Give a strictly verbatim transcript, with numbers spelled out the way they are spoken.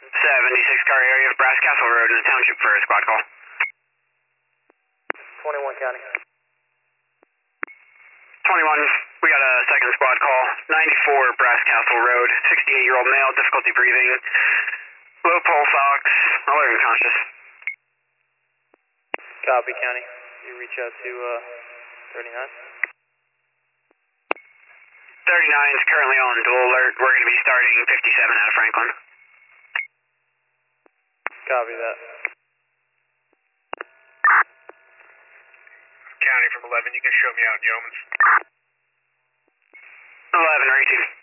seventy-six car area of Brass Castle Road in the township for a squad call. twenty-one County. twenty-one, we got a second squad call. ninety-four Brass Castle Road, sixty-eight-year-old male, difficulty breathing, low pulse ox, alert and conscious. Copy, County. You reach out to uh, thirty-nine? thirty-nine is currently on dual alert. We're going to be starting fifty-seven out of Franklin. Copy that. County from eleven, you can show me out in Yeomans. eleven, or eighteen.